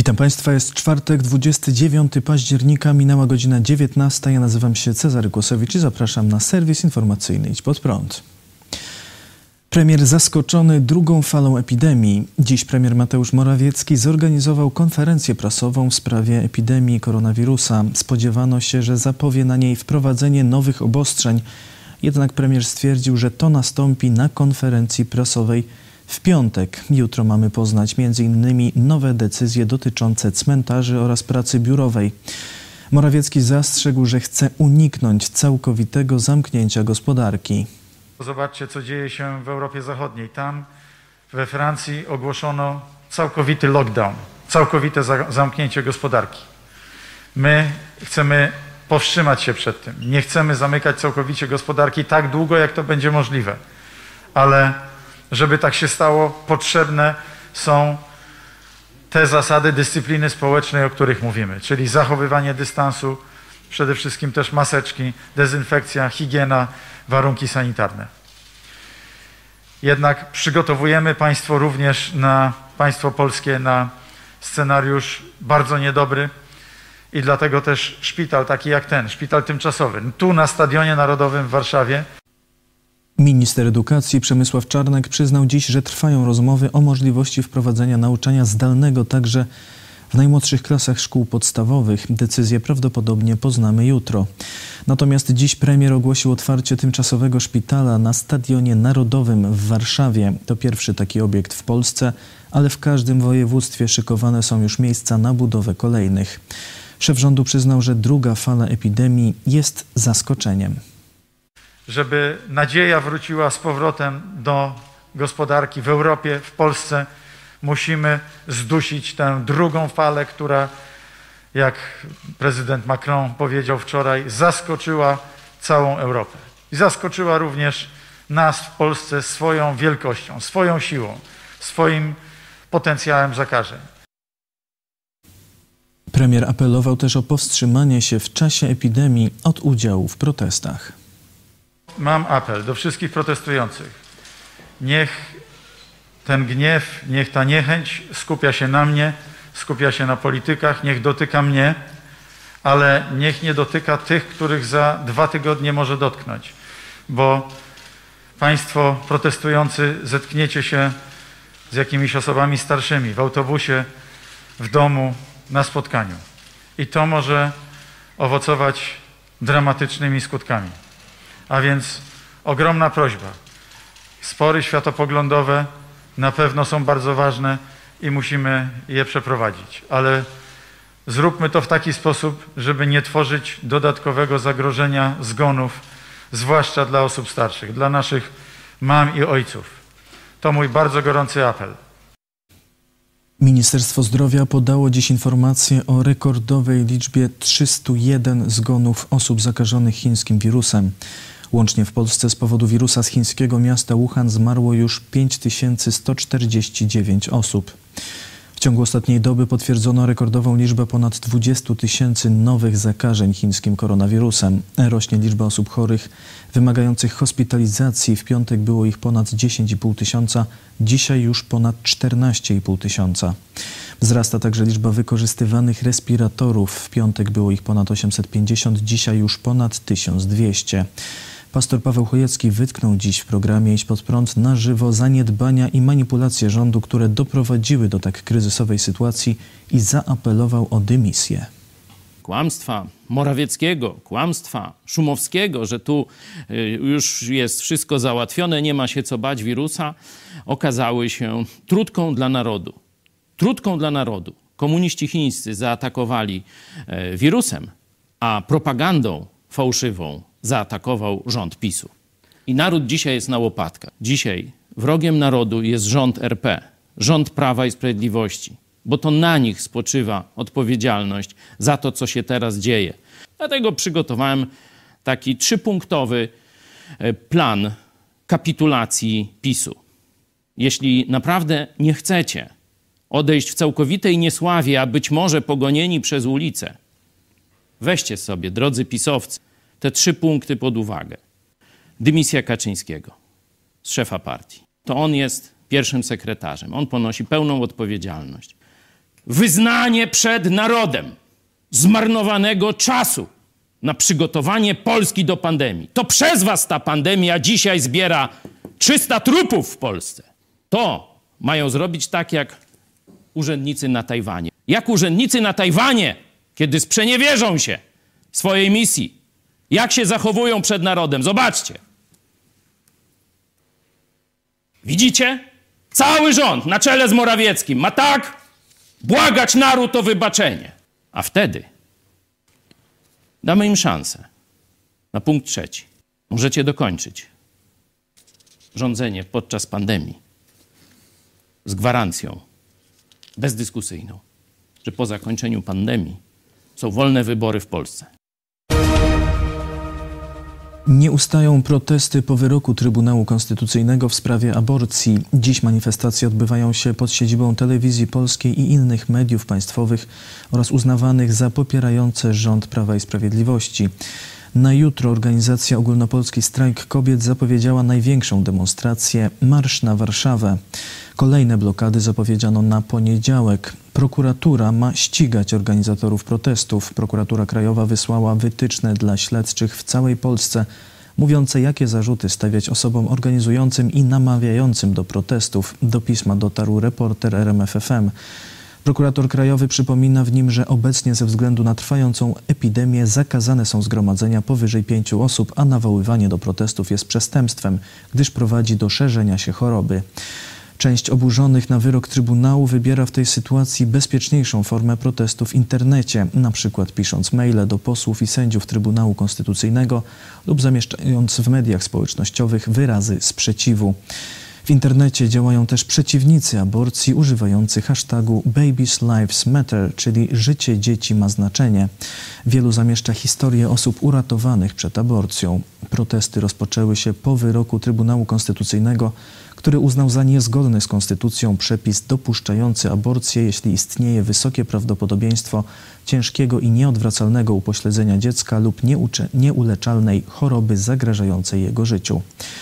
Witam Państwa, jest czwartek, 29 października, minęła godzina 19. Ja nazywam się Cezary Kłosowicz i zapraszam na serwis informacyjny Idź Pod Prąd. Premier zaskoczony drugą falą epidemii. Dziś premier Mateusz Morawiecki zorganizował konferencję prasową w sprawie epidemii koronawirusa. Spodziewano się, że zapowie na niej wprowadzenie nowych obostrzeń. Jednak premier stwierdził, że to nastąpi na konferencji prasowej w piątek. Jutro mamy poznać m.in. nowe decyzje dotyczące cmentarzy oraz pracy biurowej. Morawiecki zastrzegł, że chce uniknąć całkowitego zamknięcia gospodarki. Zobaczcie, co dzieje się w Europie Zachodniej. Tam we Francji ogłoszono całkowity lockdown, całkowite zamknięcie gospodarki. My chcemy powstrzymać się przed tym. Nie chcemy zamykać całkowicie gospodarki tak długo, jak to będzie możliwe. Ale żeby tak się stało, potrzebne są te zasady dyscypliny społecznej, o których mówimy, czyli zachowywanie dystansu, przede wszystkim też maseczki, dezynfekcja, higiena, warunki sanitarne. Jednak przygotowujemy państwo polskie na scenariusz bardzo niedobry i dlatego też szpital taki jak ten, szpital tymczasowy, tu na Stadionie Narodowym w Warszawie. Minister edukacji Przemysław Czarnek przyznał dziś, że trwają rozmowy o możliwości wprowadzenia nauczania zdalnego także w najmłodszych klasach szkół podstawowych. Decyzję prawdopodobnie poznamy jutro. Natomiast dziś premier ogłosił otwarcie tymczasowego szpitala na Stadionie Narodowym w Warszawie. To pierwszy taki obiekt w Polsce, ale w każdym województwie szykowane są już miejsca na budowę kolejnych. Szef rządu przyznał, że druga fala epidemii jest zaskoczeniem. Żeby nadzieja wróciła z powrotem do gospodarki w Europie, w Polsce, musimy zdusić tę drugą falę, która, jak prezydent Macron powiedział wczoraj, zaskoczyła całą Europę. I zaskoczyła również nas w Polsce swoją wielkością, swoją siłą, swoim potencjałem zakażeń. Premier apelował też o powstrzymanie się w czasie epidemii od udziału w protestach. Mam apel do wszystkich protestujących. Niech ten gniew, niech ta niechęć skupia się na mnie, skupia się na politykach, niech dotyka mnie, ale niech nie dotyka tych, których za 2 tygodnie może dotknąć. Bo Państwo protestujący zetkniecie się z jakimiś osobami starszymi w autobusie, w domu, na spotkaniu. I to może owocować dramatycznymi skutkami. A więc ogromna prośba. Spory światopoglądowe na pewno są bardzo ważne i musimy je przeprowadzić. Ale zróbmy to w taki sposób, żeby nie tworzyć dodatkowego zagrożenia zgonów, zwłaszcza dla osób starszych, dla naszych mam i ojców. To mój bardzo gorący apel. Ministerstwo Zdrowia podało dziś informację o rekordowej liczbie 301 zgonów osób zakażonych chińskim wirusem. Łącznie w Polsce z powodu wirusa z chińskiego miasta Wuhan zmarło już 5149 osób. W ciągu ostatniej doby potwierdzono rekordową liczbę ponad 20 000 nowych zakażeń chińskim koronawirusem. Rośnie liczba osób chorych wymagających hospitalizacji. W piątek było ich ponad 10,5 tysiąca, dzisiaj już ponad 14,5 tysiąca. Wzrasta także liczba wykorzystywanych respiratorów. W piątek było ich ponad 850, dzisiaj już ponad 1200. Pastor Paweł Chojecki wytknął dziś w programie Idź Pod Prąd na żywo zaniedbania i manipulacje rządu, które doprowadziły do tak kryzysowej sytuacji i zaapelował o dymisję. Kłamstwa Morawieckiego, kłamstwa Szumowskiego, że tu już jest wszystko załatwione, nie ma się co bać wirusa, okazały się trutką dla narodu. Trutką dla narodu. Komuniści chińscy zaatakowali wirusem, a propagandą fałszywą zaatakował rząd PiS-u. I naród dzisiaj jest na łopatkach. Dzisiaj wrogiem narodu jest rząd RP, rząd Prawa i Sprawiedliwości, bo to na nich spoczywa odpowiedzialność za to, co się teraz dzieje. Dlatego przygotowałem taki 3-punktowy plan kapitulacji PiS-u. Jeśli naprawdę nie chcecie odejść w całkowitej niesławie, a być może pogonieni przez ulicę, weźcie sobie, drodzy pisowcy, te 3 punkty pod uwagę. Dymisja Kaczyńskiego z szefa partii. To on jest pierwszym sekretarzem. On ponosi pełną odpowiedzialność. wyznanie przed narodem zmarnowanego czasu na przygotowanie Polski do pandemii. To przez was ta pandemia dzisiaj zbiera 300 trupów w Polsce. To mają zrobić tak jak urzędnicy na Tajwanie. Jak urzędnicy na Tajwanie, kiedy sprzeniewierzą się swojej misji, jak się zachowują przed narodem. Zobaczcie. Widzicie? Cały rząd na czele z Morawieckim ma tak błagać naród o wybaczenie. A wtedy damy im szansę na punkt 3. Możecie dokończyć rządzenie podczas pandemii z gwarancją bezdyskusyjną, że po zakończeniu pandemii są wolne wybory w Polsce. Nie ustają protesty po wyroku Trybunału Konstytucyjnego w sprawie aborcji. Dziś manifestacje odbywają się pod siedzibą Telewizji Polskiej i innych mediów państwowych oraz uznawanych za popierające rząd Prawa i Sprawiedliwości. Na jutro organizacja Ogólnopolski Strajk Kobiet zapowiedziała największą demonstrację – Marsz na Warszawę. Kolejne blokady zapowiedziano na poniedziałek. Prokuratura ma ścigać organizatorów protestów. Prokuratura Krajowa wysłała wytyczne dla śledczych w całej Polsce, mówiące, jakie zarzuty stawiać osobom organizującym i namawiającym do protestów. Do pisma dotarł reporter RMFFM. Prokurator Krajowy przypomina w nim, że obecnie ze względu na trwającą epidemię zakazane są zgromadzenia powyżej 5 osób, a nawoływanie do protestów jest przestępstwem, gdyż prowadzi do szerzenia się choroby. Część oburzonych na wyrok Trybunału wybiera w tej sytuacji bezpieczniejszą formę protestu w internecie, na przykład pisząc maile do posłów i sędziów Trybunału Konstytucyjnego lub zamieszczając w mediach społecznościowych wyrazy sprzeciwu. W internecie działają też przeciwnicy aborcji używający hashtagu Babies Lives Matter, czyli życie dzieci ma znaczenie. Wielu zamieszcza historie osób uratowanych przed aborcją. Protesty rozpoczęły się po wyroku Trybunału Konstytucyjnego, który uznał za niezgodny z konstytucją przepis dopuszczający aborcję, jeśli istnieje wysokie prawdopodobieństwo ciężkiego i nieodwracalnego upośledzenia dziecka lub nieuleczalnej choroby zagrażającej jego życiu.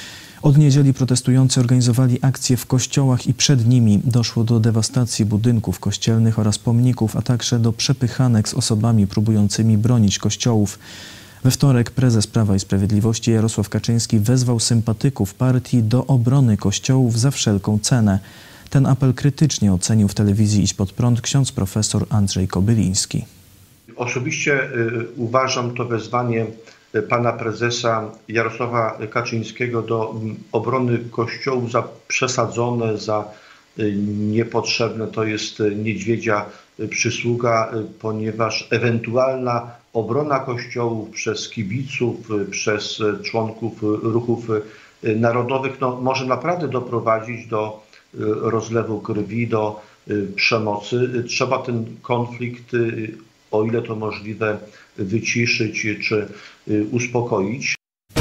Od niedzieli protestujący organizowali akcje w kościołach i przed nimi doszło do dewastacji budynków kościelnych oraz pomników, a także do przepychanek z osobami próbującymi bronić kościołów. We wtorek prezes Prawa i Sprawiedliwości Jarosław Kaczyński wezwał sympatyków partii do obrony kościołów za wszelką cenę. Ten apel krytycznie ocenił w telewizji Idź Pod Prąd ksiądz profesor Andrzej Kobyliński. Osobiście uważam to wezwanie pana prezesa Jarosława Kaczyńskiego do obrony kościołów za przesadzone, za niepotrzebne. To jest niedźwiedzia przysługa, ponieważ ewentualna obrona kościołów przez kibiców, przez członków ruchów narodowych może naprawdę doprowadzić do rozlewu krwi, do przemocy. Trzeba ten konflikt, o ile to możliwe, wyciszyć czy uspokoić.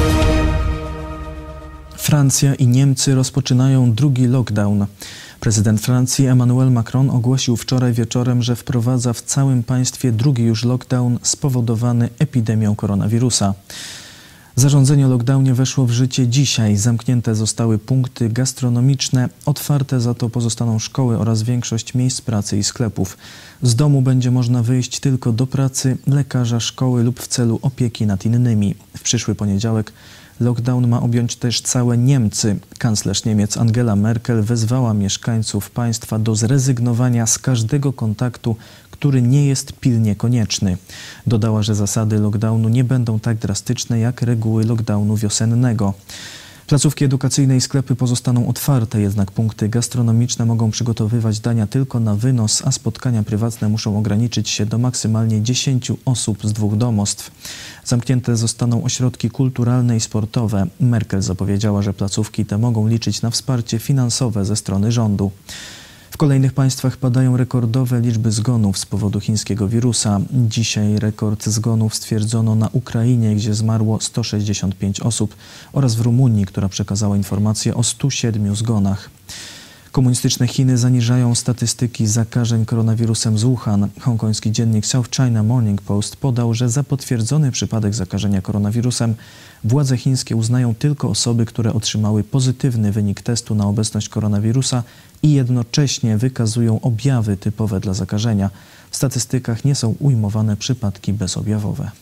Francja i Niemcy rozpoczynają drugi lockdown. Prezydent Francji Emmanuel Macron ogłosił wczoraj wieczorem, że wprowadza w całym państwie drugi już lockdown spowodowany epidemią koronawirusa. Zarządzenie o lockdownie weszło w życie dzisiaj. Zamknięte zostały punkty gastronomiczne, otwarte za to pozostaną szkoły oraz większość miejsc pracy i sklepów. Z domu będzie można wyjść tylko do pracy, lekarza, szkoły lub w celu opieki nad innymi. W przyszły poniedziałek lockdown ma objąć też całe Niemcy. Kanclerz Niemiec Angela Merkel wezwała mieszkańców państwa do zrezygnowania z każdego kontaktu, który nie jest pilnie konieczny. Dodała, że zasady lockdownu nie będą tak drastyczne jak reguły lockdownu wiosennego. Placówki edukacyjne i sklepy pozostaną otwarte, jednak punkty gastronomiczne mogą przygotowywać dania tylko na wynos, a spotkania prywatne muszą ograniczyć się do maksymalnie 10 osób z 2 domostw. Zamknięte zostaną ośrodki kulturalne i sportowe. Merkel zapowiedziała, że placówki te mogą liczyć na wsparcie finansowe ze strony rządu. W kolejnych państwach padają rekordowe liczby zgonów z powodu chińskiego wirusa. Dzisiaj rekord zgonów stwierdzono na Ukrainie, gdzie zmarło 165 osób oraz w Rumunii, która przekazała informację o 107 zgonach. Komunistyczne Chiny zaniżają statystyki zakażeń koronawirusem z Wuhan. Hongkoński dziennik South China Morning Post podał, że za potwierdzony przypadek zakażenia koronawirusem władze chińskie uznają tylko osoby, które otrzymały pozytywny wynik testu na obecność koronawirusa i jednocześnie wykazują objawy typowe dla zakażenia. W statystykach nie są ujmowane przypadki bezobjawowe.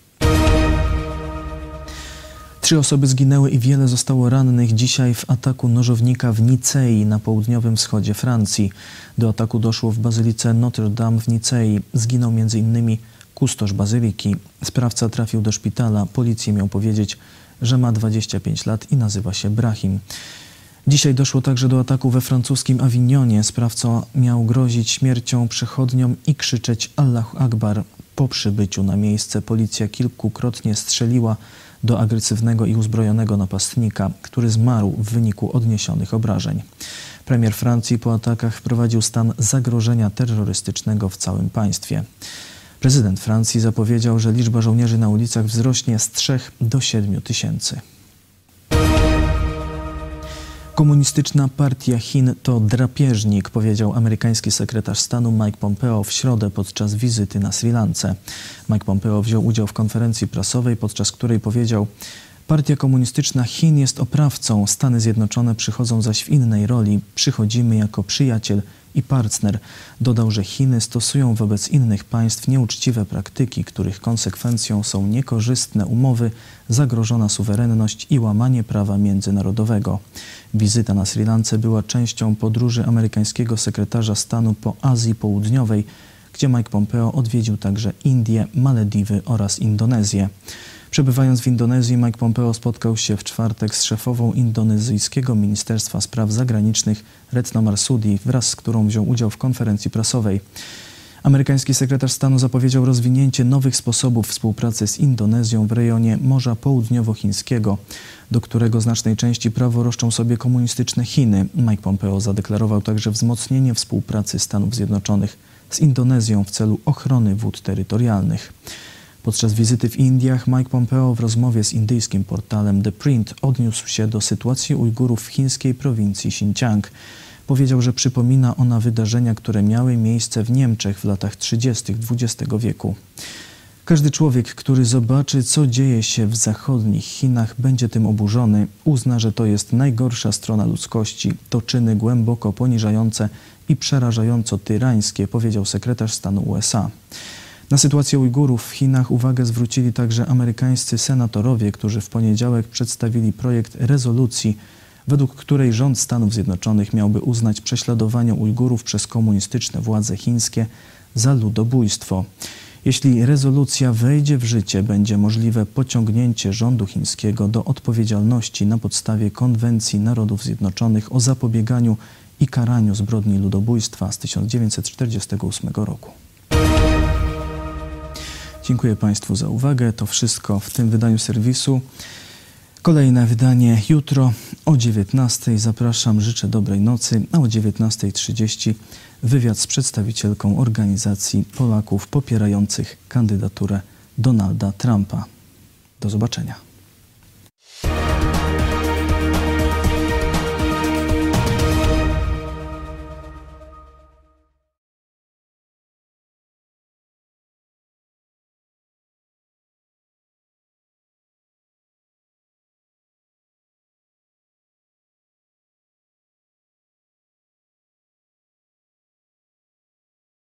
3 osoby zginęły i wiele zostało rannych dzisiaj w ataku nożownika w Nicei na południowym wschodzie Francji. Do ataku doszło w bazylice Notre Dame w Nicei. Zginął m.in. kustosz bazyliki. Sprawca trafił do szpitala. Policji miał powiedzieć, że ma 25 lat i nazywa się Brahim. Dzisiaj doszło także do ataku we francuskim Awignonie. Sprawca miał grozić śmiercią przechodniom i krzyczeć Allahu Akbar. Po przybyciu na miejsce policja kilkukrotnie strzeliła do agresywnego i uzbrojonego napastnika, który zmarł w wyniku odniesionych obrażeń. Premier Francji po atakach wprowadził stan zagrożenia terrorystycznego w całym państwie. Prezydent Francji zapowiedział, że liczba żołnierzy na ulicach wzrośnie z 3 do 7 tysięcy. Komunistyczna Partia Chin to drapieżnik, powiedział amerykański sekretarz stanu Mike Pompeo w środę podczas wizyty na Sri Lance. Mike Pompeo wziął udział w konferencji prasowej, podczas której powiedział: Partia Komunistyczna Chin jest oprawcą, Stany Zjednoczone przychodzą zaś w innej roli, przychodzimy jako przyjaciel i partner. Dodał, że Chiny stosują wobec innych państw nieuczciwe praktyki, których konsekwencją są niekorzystne umowy, zagrożona suwerenność i łamanie prawa międzynarodowego. Wizyta na Sri Lance była częścią podróży amerykańskiego sekretarza stanu po Azji Południowej, gdzie Mike Pompeo odwiedził także Indię, Malediwy oraz Indonezję. Przebywając w Indonezji, Mike Pompeo spotkał się w czwartek z szefową indonezyjskiego Ministerstwa Spraw Zagranicznych Retno Marsudi, wraz z którą wziął udział w konferencji prasowej. Amerykański sekretarz stanu zapowiedział rozwinięcie nowych sposobów współpracy z Indonezją w rejonie Morza Południowochińskiego, do którego znacznej części prawo roszczą sobie komunistyczne Chiny. Mike Pompeo zadeklarował także wzmocnienie współpracy Stanów Zjednoczonych z Indonezją w celu ochrony wód terytorialnych. Podczas wizyty w Indiach Mike Pompeo w rozmowie z indyjskim portalem The Print odniósł się do sytuacji Ujgurów w chińskiej prowincji Xinjiang. Powiedział, że przypomina ona wydarzenia, które miały miejsce w Niemczech w latach 30. XX wieku. Każdy człowiek, który zobaczy, co dzieje się w zachodnich Chinach, będzie tym oburzony. Uzna, że to jest najgorsza strona ludzkości. To czyny głęboko poniżające i przerażająco tyrańskie, powiedział sekretarz stanu USA. Na sytuację Ujgurów w Chinach uwagę zwrócili także amerykańscy senatorowie, którzy w poniedziałek przedstawili projekt rezolucji, według której rząd Stanów Zjednoczonych miałby uznać prześladowanie Ujgurów przez komunistyczne władze chińskie za ludobójstwo. Jeśli rezolucja wejdzie w życie, będzie możliwe pociągnięcie rządu chińskiego do odpowiedzialności na podstawie Konwencji Narodów Zjednoczonych o zapobieganiu i karaniu zbrodni ludobójstwa z 1948 roku. Dziękuję Państwu za uwagę. To wszystko w tym wydaniu serwisu. Kolejne wydanie jutro o 19:00. Zapraszam, życzę dobrej nocy, a o 19:30 wywiad z przedstawicielką organizacji Polaków popierających kandydaturę Donalda Trumpa. Do zobaczenia.